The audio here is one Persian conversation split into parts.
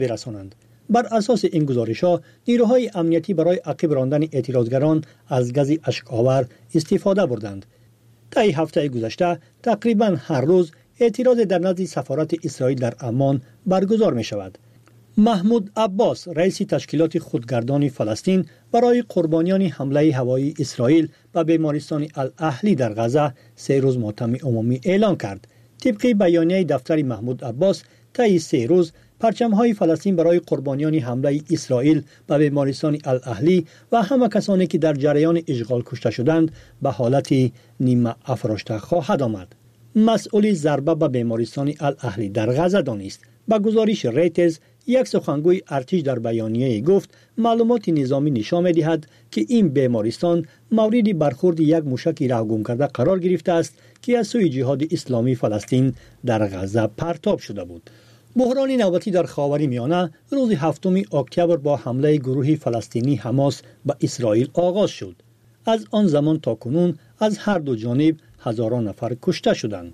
برسانند. بر اساس این گزارش‌ها نیروهای امنیتی برای عقب راندن اعتراضگران از گاز اشک‌آور استفاده بردند. طی هفته گذشته تقریباً هر روز اعتراض در نزد سفارت اسرائیل در عمان برگزار می شود. محمود عباس رئیس تشکیلات خودگردان فلسطین برای قربانیان حمله هوایی اسرائیل به بیمارستان الاهلی در غزه 3 روز ماتم عمومی اعلان کرد. طبق بیانیه دفتر محمود عباس طی 3 روز پرچم‌های فلسطین برای قربانیان حمله اسرائیل به بیمارستان الاهلی و همه کسانی که در جریان اشغال کشته شدند به حالت نیمه افراشته خواهد آمد. مسئول ضربه به بیمارستان الاهلی در غزه دانست. با گزارش ریترز یک سخنگوی ارتش در بیانیه گفت معلومات نظامی نشان می‌دهد که این بیمارستان مورد برخورد یک موشک رهگم کرده قرار گرفته است که از سوی جهاد اسلامی فلسطین در غزه پرتاب شده بود. بحران نوبتی در خاورمیانه روز 7 اکتبر با حمله گروه فلسطینی حماس به اسرائیل آغاز شد. از آن زمان تا کنون از هر دو جانب هزاران نفر کشته شدند.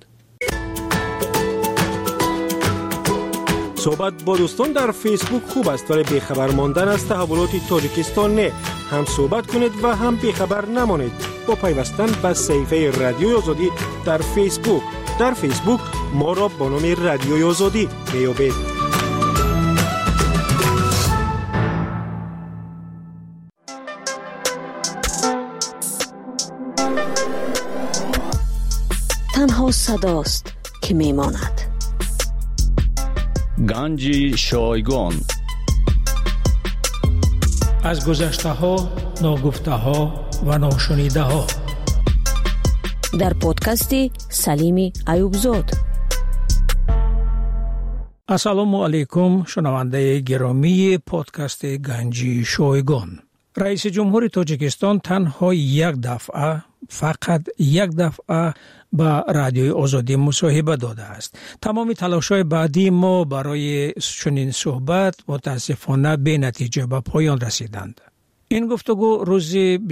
صحبت با دوستان در فیسبوک خوب است ولی بیخبر ماندن از تحولات تاجیکستان نه. هم صحبت کنید و هم بیخبر نمانید با پیوستن به صفحه رادیوی آزادی در فیسبوک. در فیسبوک ما را با نام رادیوی آزادی میابید. تنها صداست که میماند. گنج شایگان. از گذشته ها، ناگفته ها و ناشنیده ها. در پادکست سلیم ایوبزاد. السلام علیکم شنونده گرامی پادکست گنج شایگان. رئیس جمهور تاجیکستان تنها فقط یک دفعه با رادیوی آزادی مصاحبه داده است. تمام تلاش‌های بعدی ما برای چنین صحبت متاسفانه به نتیجه به پایان رسیدند. این گفتگو روز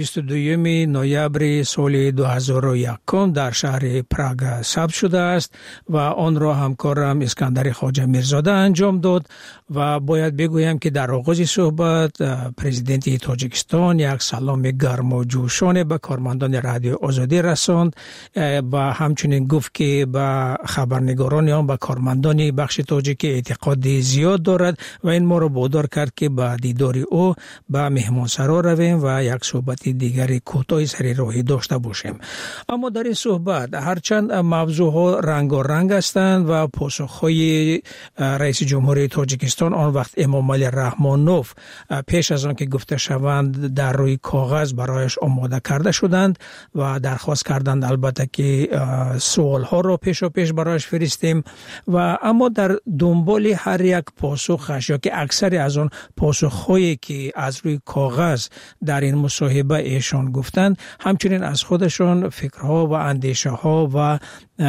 22 نوامبر سال 2001 در شهر پراگ ثبت شده است و آن را همکارم اسکندر خواجه میرزاده انجام داد و باید بگویم که در آغاز صحبت پرزیدنت تاجیکستان یک سلام گرم و جوشانه به کارمندان رادیو آزادی رساند و همچنین گفت که به خبرنگاران یا به کارمندان بخش تاجیک اعتقاد زیاد دارد و این ما را وادار کرد که به دیدار او به مهمانسرا رویم و یک صحبت دیگری کوتاه سر راهی داشته باشیم. اما در این صحبت هرچند موضوعها رنگارنگ هستند و پاسخهای رئیس جمهوری تاجیکستان آن وقت امام علی رحمانوف پیش از آن که گفته شوند در روی کاغذ برایش آماده کرده شدند و درخواست کردند البته که سوالها را پیش برایش فرستیم و اما در دنبال هر یک پاسخش یا که اکثر از آن پاسخهایی که از روی کاغذ در این مصاحبه ایشان گفتند همچنین از خودشان فکرها و اندیشه ها و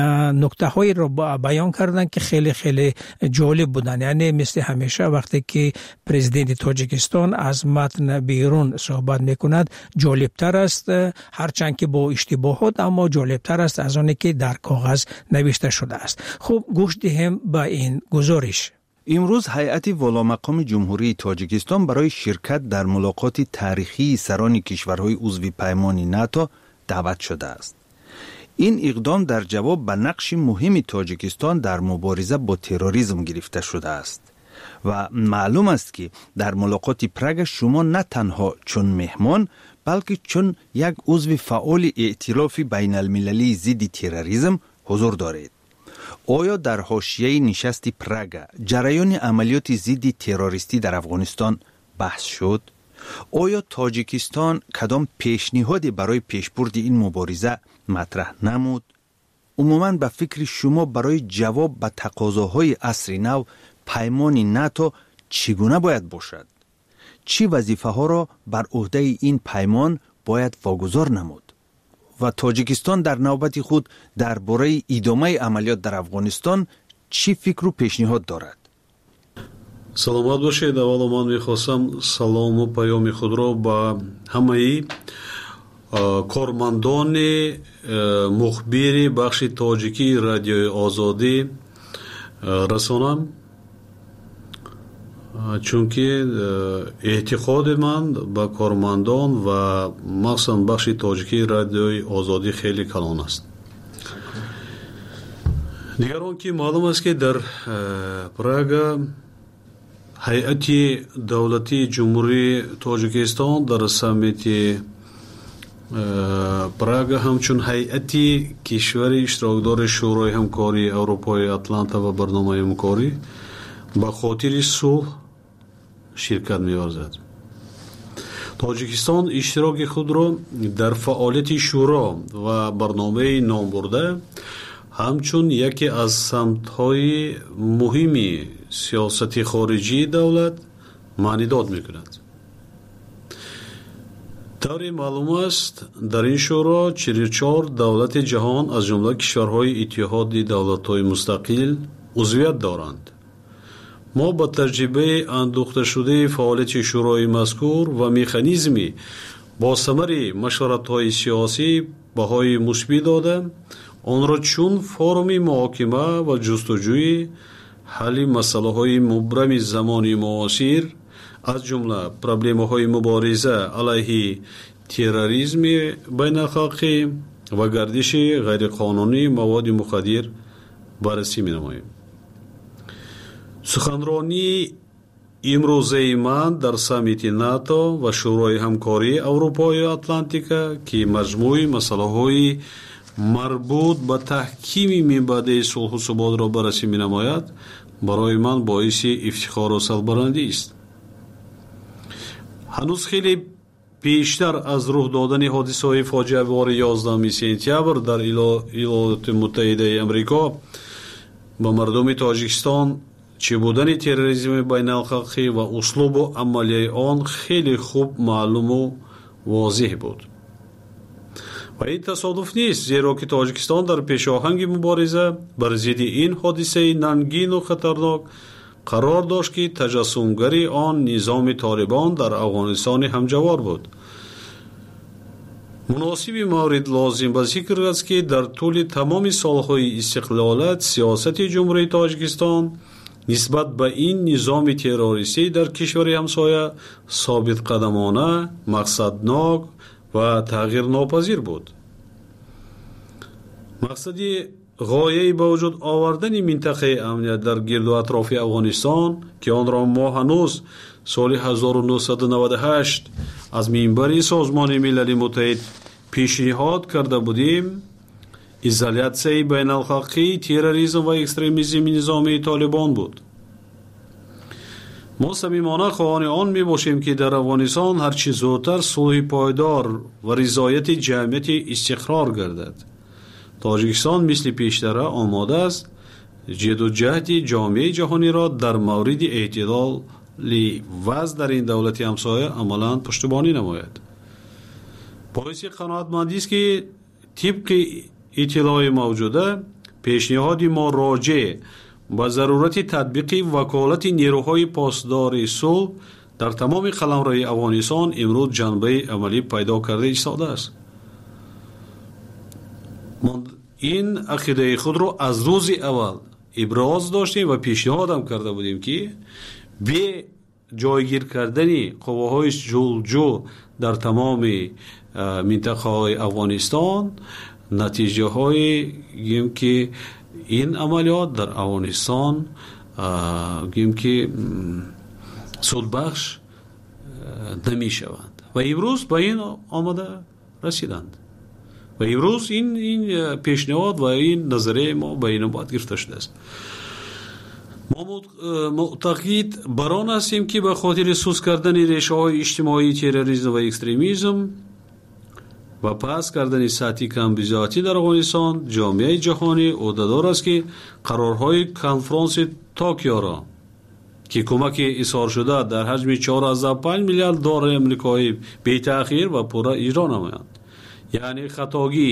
نکته هایی را بیان کردند که خیلی خیلی جالب بودند. یعنی مثل همیشه وقتی که پرزیدنت تاجیکستان از متن بیرون صحبت میکند جالبتر است، هرچند که با اشتباهات اما جالبتر است از آنی که در کاغذ نوشته شده است. خب گوش دهیم به این گزارش. امروز هیئت والامقام جمهوری تاجیکستان برای شرکت در ملاقات تاریخی سران کشورهای عضو پیمان ناتو دعوت شده است. این اقدام در جواب به نقش مهم تاجیکستان در مبارزه با تروریسم گرفته شده است و معلوم است که در ملاقات پراگ شما نه تنها چون مهمان بلکه چون یک عضو فعال ائتلاف بین المللی ضد تروریسم حضور دارید. آیا در حاشیه نشست پراگ جریان عملیات ضد تروریستی در افغانستان بحث شد؟ آیا تاجیکستان کدام پیشنهادی برای پیشبرد این مبارزه مطرح نمود؟ عموماً به فکر شما برای جواب به تقاضاهای عصر نو پیمان ناتو چگونه باید باشد؟ چه وظیفه ها را بر عهده این پیمان باید واگذار نمود؟ و تاجیکستان در نوبت خود درباره ادامه عملیات در افغانستان چی فکر و پیشنهاد دارد؟ سلامت باشید. اول من میخواستم سلام و پیام خود را با همه کارمندان مخبر بخش تاجیکی رادیوی آزادی رسانم. чунки эътиқоди ман ба кормандон ва махсусан бахши тоҷикии радиои озодӣ хеле калон аст. дигар он ки маълум аст ки дар Прага ҳайати давлатии ҷумҳурии Тоҷикистон дар саммити Прага ҳамчун ҳайати кишвари иштирокдори шӯрои ҳамкории Аврупои Атланта ва барномаи ҳамкорӣ ба хотири сулҳ ширкат меварзад. Тоҷикистон иштироки худро дар фаъолияти шӯро ва барномаи номбурда ҳамчун яке аз самтҳои муҳими сиёсати хориҷии давлат маънидод мекунад. тавре маълум аст дар ин шӯро 44 давлати ҷаҳон аз ҷумла кишварҳои иттиҳоди давлатҳои мустақил узвият доранд. мо ба таҷрибаи андӯхташудаи фаъолияти шӯрои мазкур ва механизми босамари машваратҳои сиёсӣ баҳои мусбит дода, онро чун форуми муҳокима ва ҷустуҷӯи ҳалли масъалаҳои мубрами замони муосир аз ҷумла проблемаҳои мубориза алайҳи терроризми байналхалқӣ ва гардиши ғайриқонунии маводи мухаддир баррасӣ менамоем. суханронии имрӯзаи ман дар саммити НАТО ва шӯрои ҳамкории Аврупои Атлантика ки маҷмӯи масъалаҳои марбут ба таҳкими минбаъдаи сулҳу суботро баррасӣ менамояд, барои ман боиси ифтихору сарбаландӣ аст. ҳанӯз хеле пештар аз рӯҳ додани ҳодисаҳои фоҷиавори 11 сентябр дар Иёлоти Муттаҳидаи Амрико ба мардуми Тоҷикистон чӣ будани терроризми байналхалқӣ ва услубу амалияи он хеле хуб маълуму возеҳ буд. ва ин тасодуф нест, зеро ки Тоҷикистон дар пешоҳанги мубориза бар зидди ин ҳодисаи нангину хатарнок қарор дошт ки таҷассумгари он низоми Толибон дар Афғонистони ҳамҷавор буд. муносиби маврид лозим ба зикр аст ки дар тӯли тамоми солҳои истиқлолат сиёсати ҷумҳурии Тоҷикистон нисбат ба ин низоми террористӣ дар кишвари ҳамсоя собитқадамона, мақсаднок ва тағйирнопазир буд. мақсади ғояи ба вуҷуд овардани минтақаи амният дар гирду атрофи Афғонистон ки онро мо ҳанӯз соли 1998 аз минбари Созмони Милали Муттаҳид пешниҳод карда будем, изолятсияи байналхалқии терроризм ва экстремизми низомии Толибон буд. мо самимона хоҳони он мебошем ки дар Афғонистон ҳарчи зудтар сулҳи пойдор ва ризояти ҷамъияти истиқрор гардад. Тоҷикистон мисли пештара омода аст ҷиддуҷаҳди ҷомеаи ҷаҳониро дар мавриди эътидоли вазъ дар ин давлати ҳамсоя амалан пуштибонӣ намояд. боиси қаноатмандист ки тибқи иттилои мавҷуда пешниҳоди мо роҷеъ ба зарурати татбиқи ваколати нерӯҳои посдори сулҳ дар тамоми қаламрои Афғонистон имрӯз ҷанбаи амалӣ пайдо карда истодааст. ин ақидаи худро аз рӯзи аввал иброз доштем ва пешниҳодам карда будем ки бе ҷойгир кардани қувваҳои ҷулҷӯ дар тамоми минтақаҳои Афғонистон натиҷаҳои гӯем ки ин амалиёт дар Афғонистон гӯем ки судбахш намешаванд ва имрӯз ба ин омада расиданд. ва имрӯз ин пешниҳод ва ин назарияи мо ба инобат гирифта шудааст. мо муътақид бар он ҳастем ки ба хотири суст кардани решаҳои иҷтимоии терроризм ва экстремизм ва паст кардани сатҳи камбизоатӣ дар Афғонистон ҷомеаи ҷаҳонӣ ӯҳдадор аст ки қарорҳои конфронси Токиоро ки кӯмаки изҳоршуда дар ҳаҷми 4,5 миллиард доллари амрикоӣ бетаъхир ва пурра иҷро намоянд. яъне хатогӣ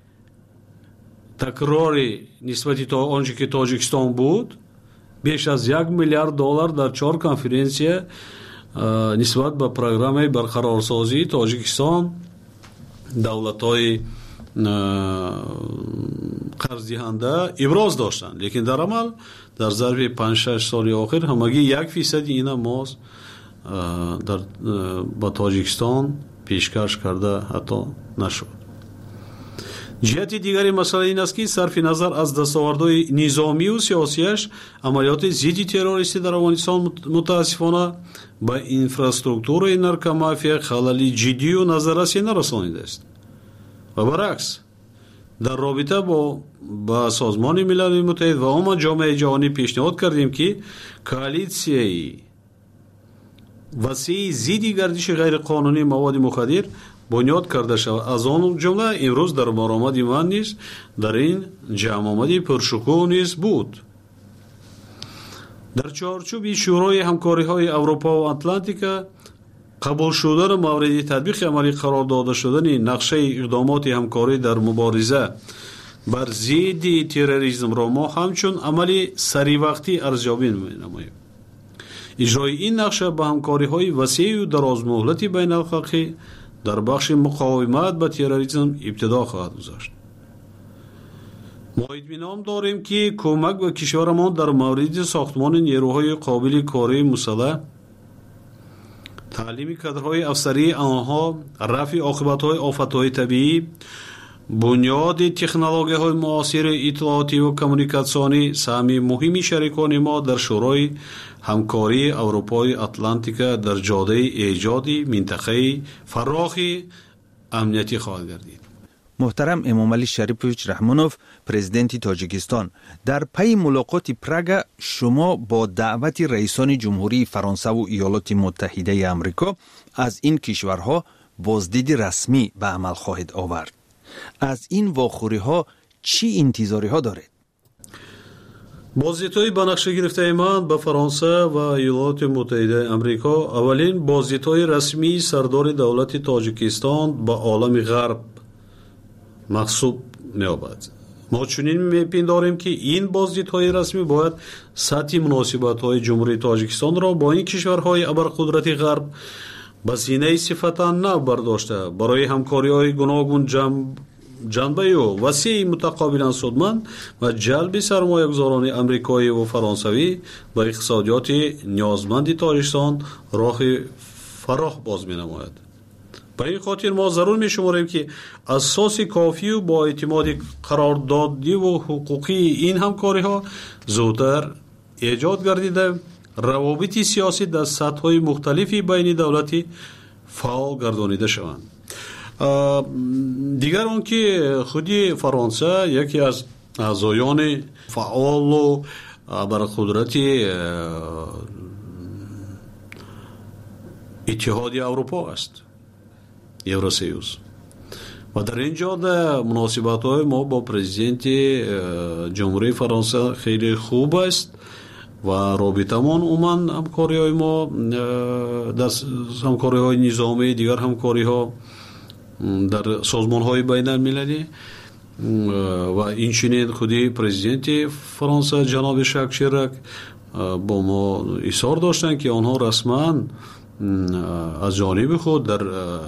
такрори нисбати то он ки Тоҷикистон буд беш аз 1 миллиард доллар дар 4 конференсия нисбат ба программаи барқарорсозии Тоҷикистон давлатҳои қарздиҳанда иброз доштанд. лекин дар амал در ظرف 5-6 سال آخر همگی 1% اینا ما در با تاجیکستان پیشکش کرده حتی نشد. جهت دیگری مسئله این است که صرف نظر از دستاوردهای نظامی و سیاسیش عملیات ضد تروریستی در افغانستان متاسفانه با اینفراستراکچور نارکومافیا خلل جدی و نظررسی نرسانیده است و برعکس در رابطه با سازمان ملل متحد و عموم جامعه جهانی پیشنهاد کردیم که کوالیسیای وسیع ضد گردش غیر قانونی مواد مخدر بنیاد کرده شود. از آن جمله امروز در برآمد من نیز در این جمع آمدی پرشکوه نیز بود. در چارچوب شورای همکاری های اروپا و اتلانتیکا قبول شدن مورد تطبیق عملی قرار داده شدن نقشه اقدامات همکاری در مبارزه بر ضد تروریسم را ما همچون عملی سری وقتی ارزیابی می‌نماییم. اجرای این نقشه به همکاری های وسیع و دراز مهلتی بین الخلقی در بخش مقاومت به تروریسم ابتدا خواهد گذاشت. ما اطمینان داریم که کمک به کشورمان در مورد ساختمان نیروهای قابل کاری مسلح، تعلیم کادرهای افسری آنها، رفع عاقبت‌های آفت‌های طبیعی، بنیاد تکنولوژی‌های معاصر اطلاعاتی و کمیونیکاسیونی سهم مهمی شریکان ما در شورای همکاری اروپای اتلانتیکا در جاده ایجاد منطقه فراخ امنیتی خواهد گردید. محترم امامعلی شریفویچ رحمانوف، پرزیدنت تاجیکستان، در پی ملاقات پراگ شما با دعوت رئیسان جمهوری فرانسه و ایالات متحده آمریکا از این کشورها بازدید رسمی به عمل خواهید آورد. از این واخوری‌ها چی انتظاری ها دارید؟ بازدیدهای به نقشه گرفته من به فرانسه و ایالات متحده آمریکا اولین بازدیدهای رسمی سردار دولت تاجیکستان به عالم غرب محسوب می‌یابد. ما چنین می‌پنداریم که این بازدیدهای رسمی باید سطح مناسبت‌های جمهوری تاجیکستان را با این کشورهای ابرقدرت غرب به سینه صفتا نو برداشته برای همکاری‌های گوناگون جنبه و وسیع متقابلا سودمند و جلب سرمایه‌گذاران آمریکایی و فرانسوی به اقتصادیات نیازمند تاجیکستان راه فراخ باز می‌نماید. به این خاطر ما ضرور می‌شماریم که اساس کافی و با اعتماد قراردادی و حقوقی این همکاری‌ها زودتر ایجاد گردیده روابط سیاسی در سطح‌های مختلفی بین دولتی فعال گردانیده شوند. دیگر آن که خودی فرانسه یکی از اعضایان فعال و ابرقدرت اتحاد اروپا است، یوراسیوس، و در اینجا مناسبت‌های ما با پرزیدنت جمهوری فرانسه خیلی خوب است و رابطه‌مان عموماً همکاری‌های ما در همکاری‌های نظامی، دیگر همکاری‌ها در سازمان‌های بین‌المللی و این چنین خودی پرزیدنت فرانسه جناب ژاک شیراک با ما اصرار داشتند که آنها رسما از جانب خود در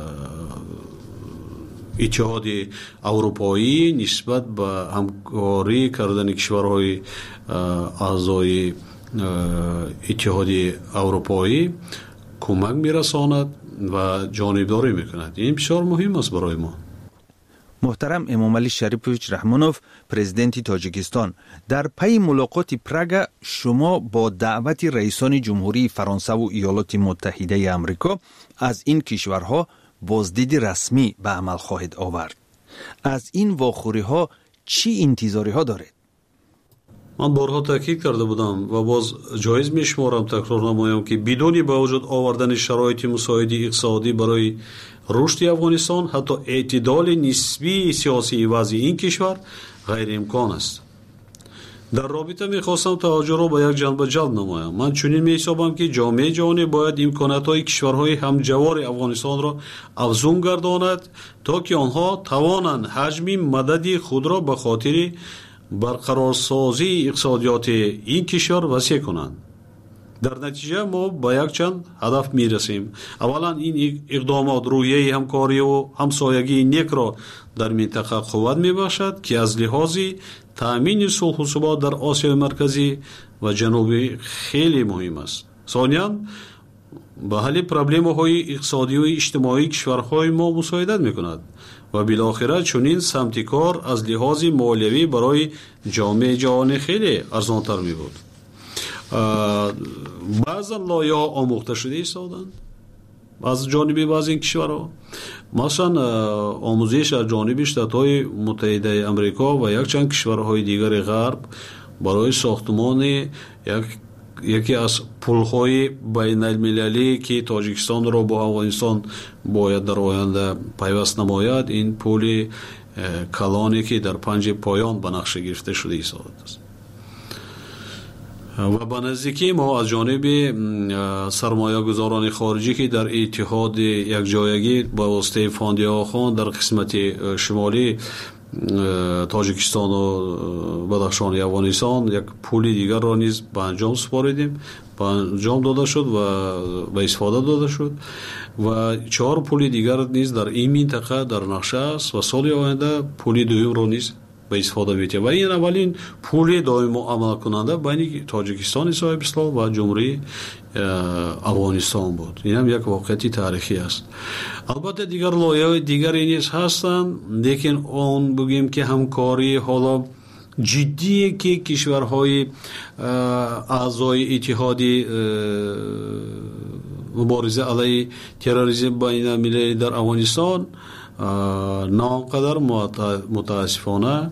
اتحاد اروپایی نسبت به همکاری کردن کشورهای اعضای اتحاد اروپایی کمک میرساند و جانبداری میکند. این بسیار مهم است برای ما. محترم امامعلی شریفویچ رحمانوف، پرزیدنت تاجیکستان، در پی ملاقات پراگ شما با دعوت رئیسان جمهوری فرانسه و ایالات متحده آمریکا از این کشورها بازدید رسمی به عمل خواهید آورد. از این واخوری‌ها چی انتظاری ها دارید؟ من بارها تاکید کرده بودم و باز جایز میشمارم تکرار نمایم که بدون با وجود آوردن شرایط مساعد اقتصادی برای رشد افغانستان حتی اعتدال نسبی سیاسی وضع این کشور غیر امکان است. در رابطه میخواستم توجه را به یک جنبه جلب نمایم. من چنین میحسابم که جامعه جهانی باید امکانات‌های کشورهای همجوار افغانستان را افزون گرداند تا که آنها توانند حجم مدد خود را به خاطر برقرارسازی اقتصادیات این کشور وسیع کنند. در نتیجه ما به یک چند هدف میرسیم. اولا این اقدامات روحیه همکاری و همسایگی نیک را در منطقه قوت میبخشد که از لحاظ تأمین صلح و ثبات در آسیای مرکزی و جنوبی خیلی مهم است. ثانیاً به حل پروبلم‌های اقتصادی و اجتماعی کشورهای ما مساعدت می‌کند و بالاخره چنین سمت کار از لحاظ مالیوی برای جامعه جهانی خیلی ارزان‌تر می‌بود. بعضا لایه‌ها آموخته شده ایستادند از جانب بعضی این کشورها، مثلا آموزش از جانب شتات‌های متحده آمریکا و یک چند کشورهای دیگر غرب برای ساختمان یکی از پل‌های بین المللی که تاجیکستان را با افغانستان باید در آینده پیوست نماید، این پل کلانی که در پنج پایان به نقشه گرفته شده ایستاده است. و به نزدیکی ما از جانب سرمایه گذاران خارجی که در اتحاد یک جایگی با واسطه فاندی آخان در قسمت شمالی تاجیکستان و بدخشان افغانستان یک پول دیگر را نیز به انجام سپاریدیم، به انجام داده شد و به استفاده داده شد و 4 پول دیگر نیز در این منطقه در نقشه است و سال آینده پول دوم را نیز به استفاده می‌تیم و این اولین پول دائم عمل کننده بین تاجیکستان صاحب اسلام و جمهوری افغانستان بود. این هم یک واقعیت تاریخی است. البته دیگر لایه‌های دیگری نیز هستند، لیکن اون بگیم که همکاری حالا جدی که کشورهای اعضای اتحادی مبارزه علیه تروریسم بین المللی در افغانستان ناقدر متاسفانه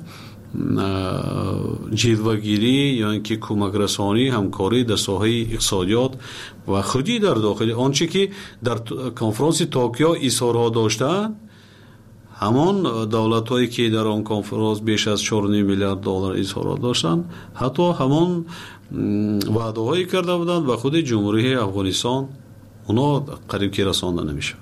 جلوه‌گیری یا اینکه کمک رسانی همکاری در ساحه اقتصادیات و خودی در داخل آنچه که در کنفرانس توکیو اظهارها داشتند، همان دولت‌هایی که در آن کنفرانس بیش از 4 میلیارد دلار اظهارات داشتند حتی همان وعده‌هایی کرده بودند و خود جمهوری افغانستان اونا قریب که رسانده نمیشه.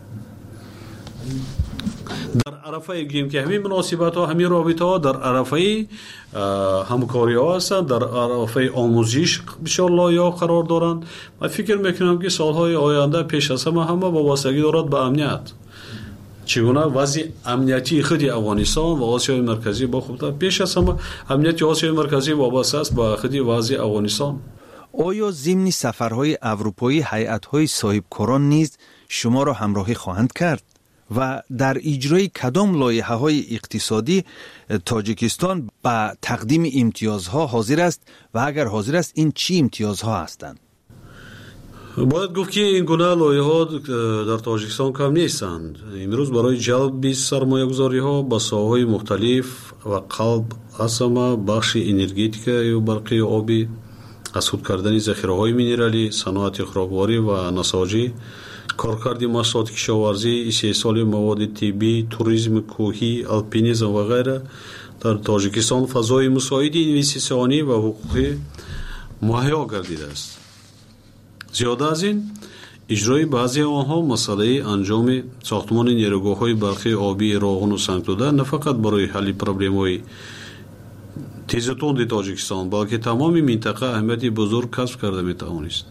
در عرفه گیم که همین مناسبت ها همین رابطه ها در عرفه همکاری ها هستند، در عرفه آموزش بسیار لایه قرار دارند. من فکر میکنم که سالهای آینده پیش از همه وابستگی دارد به امنیت، چگونه وضع امنیتی خود افغانستان و آسیای مرکزی با خودتا پیش از همه امنیت آسیای مرکزی وابسته است با خود وضع افغانستان. آیا ضمن سفرهای اروپایی هیئت‌های صاحبکاران نیز شما را همراهی خواهند کرد و در اجرای کدام لایحه‌های اقتصادی تاجیکستان به تقدیم امتیازها حاضر است و اگر حاضر است این چی امتیازها هستند؟ باید گفت که این گونه لایحه‌ها در تاجیکستان کم نیستند. امروز برای جلب سرمایه‌گذاری‌ها با ساحه‌های مختلف و قلب اصلا بخش انرژتیک و برقی آبی، اسود کردن ذخیره‌های مینرالی، صنعت خوراکواری و نساجی، کارکرد محصولات کشاورزی، استحصال مواد طبی، توریسم کوهی، الپینیسم و غیره در تاجیکستان فضای مساعد اینوستیسیونی و حقوقی مهیا گردیده است. زیاده از این اجرای بعضی آنها مسئله انجام ساختمان نیروگاه‌های برقی آبی راغون و سنگ‌دوده نه فقط برای حل پروبلم‌های تیزتوند تاجیکستان بلکه تمام منطقه اهمیت بزرگ کسب کرده می‌توانست.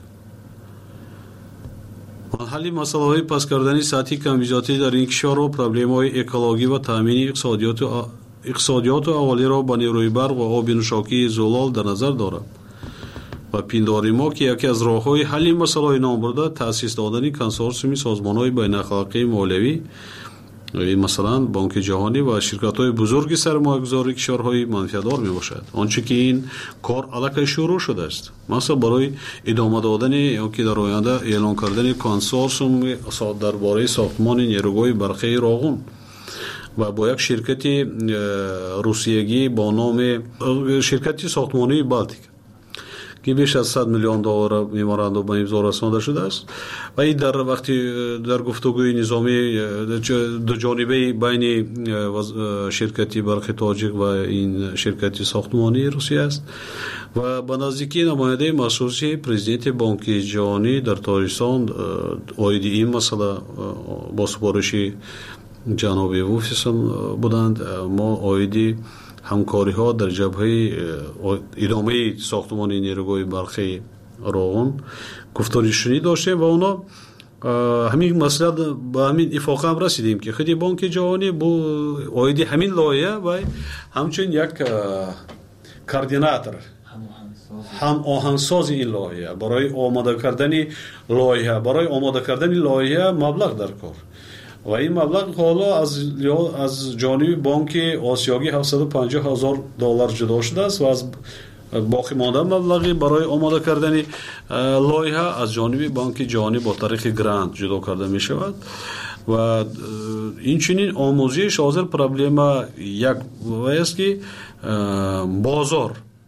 حل مسائل پس کردن سطحی کمبودی در این کشور و پروبلم‌های اکولوژی و تامین اقتصادیات اولیه را با نیروی برق و آب نوشاکی زلال در نظر دارد و پینداری ما که یکی از راه‌های حل مسائل نام برده تأسیس دادن کنسورسیوم سازمان‌های بین‌اخلاقی مالیوی، مثلا بانک جهانی و شرکت‌های بزرگ سرمایه‌گذاری کشورهای منفعت‌دار میباشد. آنچه که این کار الکی شروع شده است، مثلا برای ادامه دادن یا که در آینده اعلان کردن کنسورسیوم درباره ساختمان نیروگاه برقی راغون و با یک شرکت روسیه‌ای با نام شرکت ساختمانی بالتیک که بیش از 100 میلیون دلار ممورندوم به امضا رسانده شده است و این در وقتی در گفتگوی نظامی دو جانبه بین شرکت برق تاجیک و این شرکت ساختمانی روسیه است و به نزدیکی نماینده مخصوصی پرزیدنت بانک جهانی در تاجیکستان آید این مسئله با سپارش جناب ووفیسن بودند. ما آیدی همکاری ها در جبهه ادامه ساختمان نیروگاه برقی راغون گفتارشونی داشتیم و اونا همین مسئله با همین اتفاق هم رسیدیم که خود بانک جهانی با آیدی همین لایه و همچنین یک کاردیناتور هم آهنگساز این لایحه، برای آماده کردن لایحه، برای آماده کردن لایحه مبلغ در کار و این مبلغ حالا از جانب بانک آسیایی $750,000 جدا شده است و از باقی مانده مبلغی برای آماده کردن لایحه از جانب بانک جهانی با طریق گرانت جدا کرده می شود و این چنین آموزش حاضر پرابلم یک است که بازار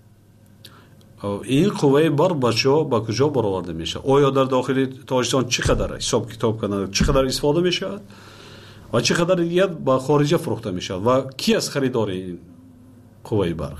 این قوه بار با کجا برآورده میشه، آیا در داخل تاجیکستان چقدر حساب کتاب کردن، چقدر استفاده میشه و چقدر دیگر با خارج فروخته میشه و کی از خریدار این قوه برق.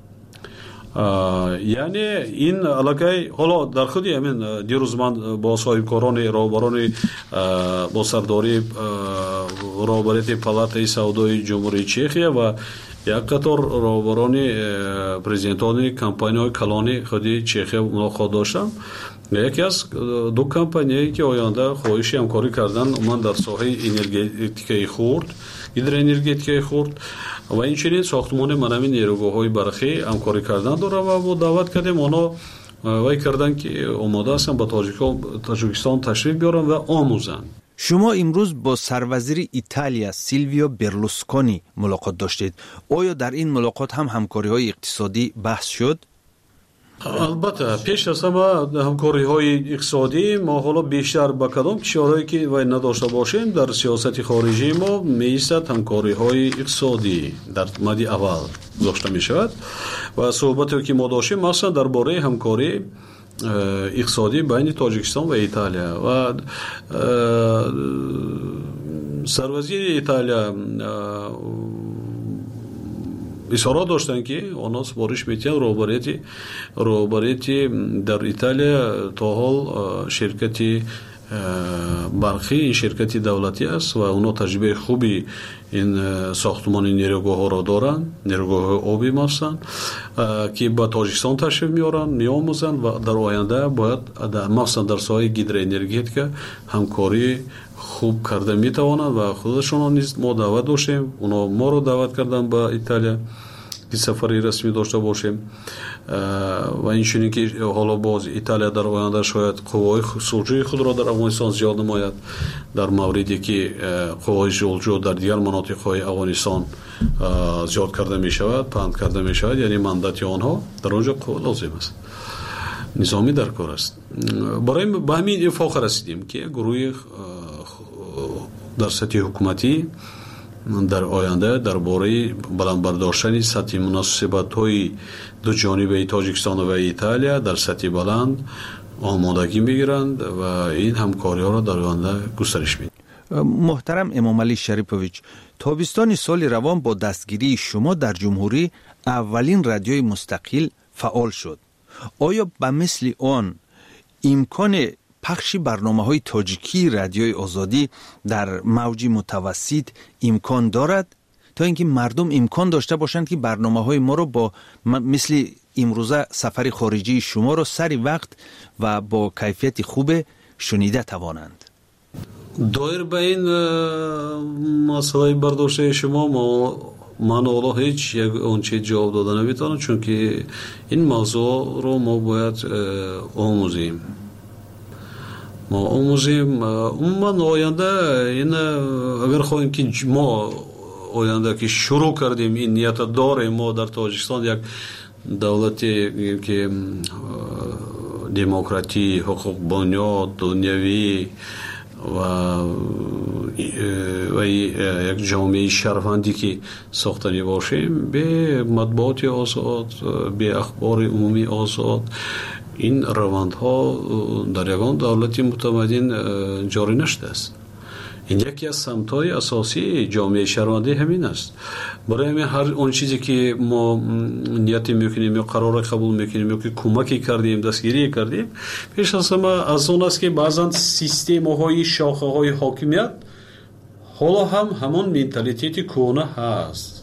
یعنی این علاقه حالا در خود همین دیروز من با صاحبکاران راهبران با سرداری راهبری پالاتای سودای جمهوری چخیه و یک قطار راهبران پرزیدنتان کمپانی‌های کلان خودی چخیه ملاقات داشتم. یکی از دو کمپانیایی که آینده خواهش همکاری کردن من در ساحه انرژتیک خرد، هیدروانرژتیک خرد و این چنین ساختمان منظم نیروگاه‌های برقی همکاری کردن داره و ما دعوت کردیم اونا وای کردن که آماده هستن با تاجیکستان تشریف بیارن و آموزن. شما امروز با سروزیر ایتالیا سیلویو برلوسکونی ملاقات داشتید. آیا در این ملاقات هم همکاری‌های اقتصادی بحث شد؟ البته پیش از همه همکاری‌های اقتصادی ما حالا بیشتر با کدام کشورهایی که وای نداشته باشیم در سیاست خارجی ما می‌ایستد همکاری‌های اقتصادی در مد اول گذاشته می‌شود و صحبتی که ما داشتیم مثلا درباره همکاری اقتصادی بین تاجیکستان و ایتالیا و سروزیر ایتالیا اصرار داشتن که اونا سپارش میتین روبریتی در ایتالیا تا حال شرکتی برقی این شرکتی دولتی است و اونا تجربه خوبی این ساختمان نیروگاه ها را دارن، نیروگاه آبی هستن که با تاجیکستان تشریف میارن میآموزن و در آینده باید مثلا در ساحه هیدروانرژی همکاری خوب کرده میتوانند و خودشون نیز ما دعوت داشتیم، اونا ما رو دعوت کردن با ایتالیا که سفری رسمی داشته باشیم و این چنین که حالا باز ایتالیا در آینده شاید قوای سلجوی خود را در افغانستان زیاد نماید در موردی که قوای سلجو در دیگر مناطق‌های افغانستان زیاد کرده می شود، پند کرده می شود، یعنی مندت آنها در آنجا قوه لازم است، نظامی در کار است. برای به همین اتفاق رسیدیم که گروه در سطح حکومتی در آینده درباره بلند برداشتن سطح مناسبت‌های دو جانبه تاجیکستان و ایتالیا در سطح بلند آمادگی میگیرند و این همکاری‌ها را در آینده گسترش میدهند. محترم امام علی شریفویچ، تابستان سال روان با دستگیری شما در جمهوری اولین رادیوی مستقل فعال شد. آیا به مثل آن امکان پخش برنامه‌های تاجیکی رادیوی آزادی در موج متوسط امکان دارد تا اینکه مردم امکان داشته باشند که برنامه‌های ما رو با مثل امروزه سفر خارجی شما رو سری وقت و با کیفیت خوب شنیده توانند؟ دایر به این مسئله برداشته شما من اولا هیچ یک اونچه جواب داده نمیتونم، چون که این موضوع رو ما باید آموزیم. من آینده این اگر خواهیم که ما آینده که شروع کردیم این نیت داریم ما در تاجیکستان یک دولتی که دموکراتی، حقوق بنیاد، دنیوی و یک جامعه شهروندی که ساختنی باشیم به مطبوعات آزاد، به اخبار عمومی آزاد، این روندها در یگان دولتی متمدن جاری نشده است. این یکی از سمت‌های اساسی جامعه شهروندی همین است. برای همین هر اون چیزی که ما نیت میکنیم یا قرار قبول میکنیم یا که کمکی کردیم، دستگیری کردیم، پیش از همه از اون است که بعضا سیستم‌های شاخه‌های حاکمیت حالا هم همون منتالیتی کهنه هست.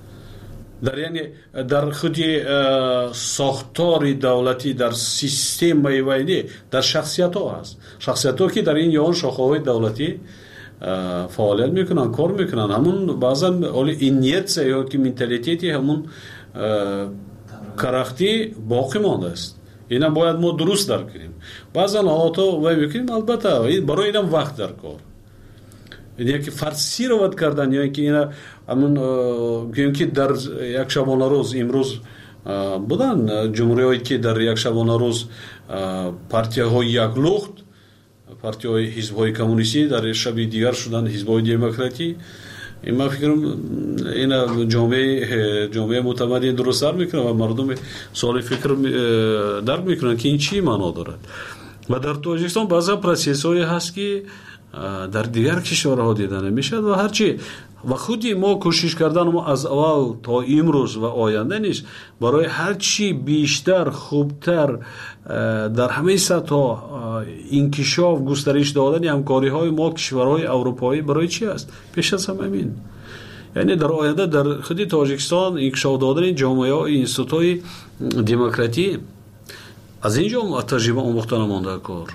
در خود ساختار دولتی در سیستم ویوینی در شخصیت ها هست، شخصیت ها که در این یان شاخه های دولتی فعالیت میکنن، کار میکنن، همون بعضا این نیت یا که منتالیتی همون کرختی باقی مانده است. اینا باید ما درست درک کنیم. بعضا حالات وای میکنیم، البته برای اینم وقت در کار. یعنی که فرضی رو ود کردن یا اینکه اینا همون که در یک شبانه روز امروز بودن جمهوری‌هایی که در یک شبانه روز پارتی‌های یک لخت، پارتی‌های حزب‌های کمونیستی در شب دیگر شدن حزب‌های دموکراتی. این من فکرم این جامعه متمدن درست در میکنه و مردم سوال فکر درک میکنن که این چی معنا دارد. و در تاجیکستان بعضا پروسس‌هایی هست که در دیگر کشورها دیده نمیشد و هرچی و خودی ما کوشش کردن ما از اول تا امروز و آینده نیست برای هرچی بیشتر خوبتر در همه سطح انکشاف گسترش دادن همکاری های ما کشورهای اروپایی برای چی است؟ پیش از همه همین. یعنی در آینده در خودی تاجیکستان انکشاف دادن جامعه های اینستیتوت‌های دموکراتی از اینجا تجربه آموختن مانده کار.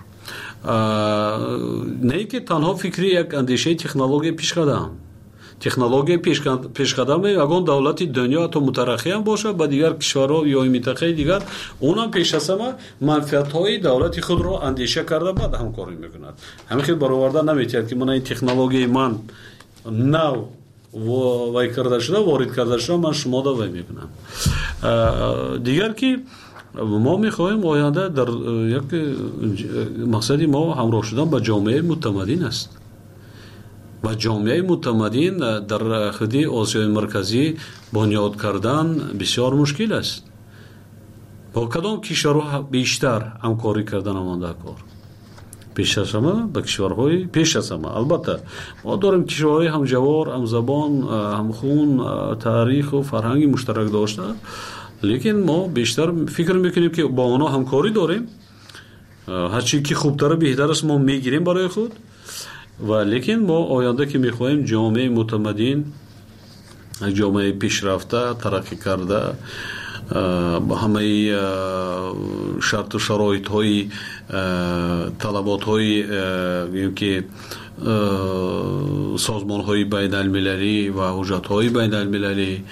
نه که تنها فکری یک اندیشه تکنولوژی پیشقدم. تکنولوژی پیشقدم یگان دولت دنیا تو مترقی هم باشه با دیگر کشورها یا منطقه دیگر اونم پیش از همه منفعت‌های دولت خود رو اندیشه کرده بعد همکاری میکند. همین خیلی برآورده نمیتونید که من این تکنولوژی من نو وای کرده شده وارد کرده شده من شما دا وای میکنم. دیگر که ما میخواهیم آینده در یک مقصدی ما همراه شدن با جامعه متمدن است. و جامعه متمدن در خودی آسیای مرکزی بنیاد کردن بسیار مشکل است. با کدام کشورها بیشتر همکاری کردن مانده کار؟ پیش از همه با کشورهای پیش از همه. البته ما داریم کشورهای هم جوار، هم زبان، هم خون، تاریخ و فرهنگی مشترک داشته، لیکن ما بیشتر فکر میکنیم که با اونا همکاری داریم. هرچی که خوبتر بهتر است ما میگیریم برای خود. و لیکن ما آینده که میخواهیم جامعه متمدن، جامعه پیشرفته، ترقی کرده، با همه شرط و شرایط های طلبات های که سازمان های بین المللی و حجت های بین المللی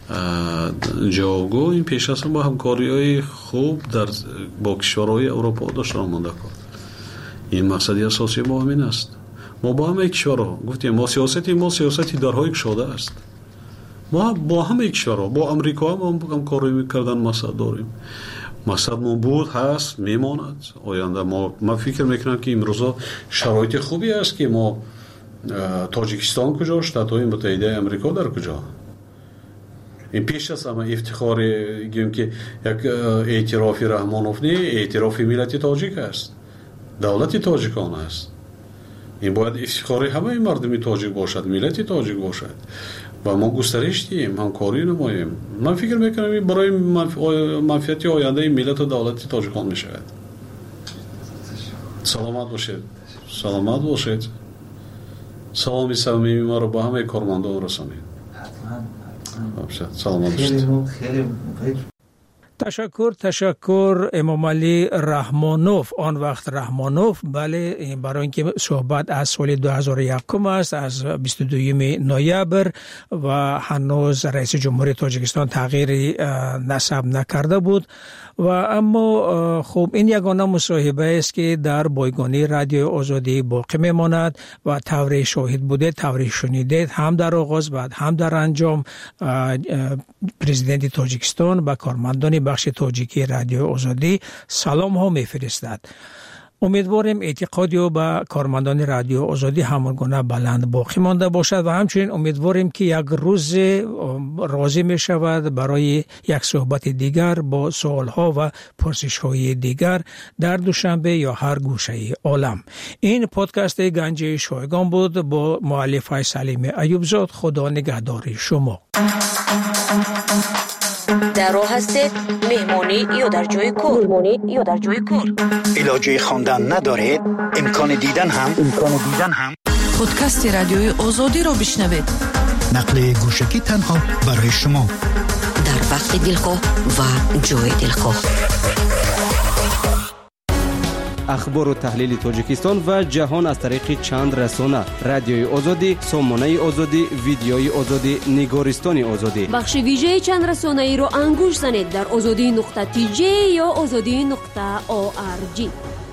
جاگو این پیش از با همکاری های خوب در با کشورهای اروپا داشتن مانده کار. این مقصدی اساسی ما همین است. ما با همه کشورها گفتیم ما سیاستی درهای گشاده است. ما با همه کشورها با امریکا هم کاری میکردن مقصد داریم. مقصد ما بود هست میماند آینده. ما فکر میکنم که امروزا شرایط خوبی است که ما تاجیکستان کجا، شتات‌های متحده امریکا در کجا. این پیش از همه افتخار گیم که یک اعتراف رحمانوف نه، اعتراف ملت تاجیک است، دولت تاجیکان است. این باید افتخار همه مردمی تاجیک باشد، ملت تاجیک باشد و ما گسترش دیم، همکاری نماییم. من فکر میکنم این برای منفعت آینده ملت و دولت تاجیکان میشود. سلامت باشید. سلامت باشید. سلامی صمیمی ما رو با همه کارمندان رسانید. سلامت باشید. تشکر امام علی رحمانوف، آن وقت رحمانوف. بله، برای اینکه صحبت از سال 2001 است، از 22 نوامبر و هنوز رئیس جمهوری تاجیکستان تغییری نسب نکرده بود. و اما خب این یگانه مصاحبه است که در بایگانی رادیو آزادی باقی میماند و طوری شاهد بوده، طوری شنیده، هم در آغاز بعد هم در انجام پرزیدنت تاجیکستان و کارمندان بخش تاجیکی رادیو آزادی سلام ها میفرستد. امیدواریم اعتقادی و به کارمندان رادیو آزادی همانگونه بلند باقی مانده باشد و همچنین امیدواریم که یک روز راضی می شود برای یک صحبت دیگر با سوال ها و پرسش های دیگر در دوشنبه یا هر گوشه عالم. این پادکست گنج شایگان بود با مؤلفه سلیم ایوبزاد. خدا نگهدار شما. در راه هستید مهمانی یا در جای کار علاجه خواندن ندارید، امکان دیدن هم پادکست رادیوی آزادی را بشنوید. نقل گوشکی تنها برای شما در وقت دلخواه و جای دلخواه. اخبار و تحلیل تاجیکستان و جهان از طریق چند رسانه: رادیوی آزادی، سامانه آزادی، ویدیوی آزادی، نگارستان آزادی. بخش ویژه چند رسانه ای رو انگوش زنید در azadi.tj یا azadi.org.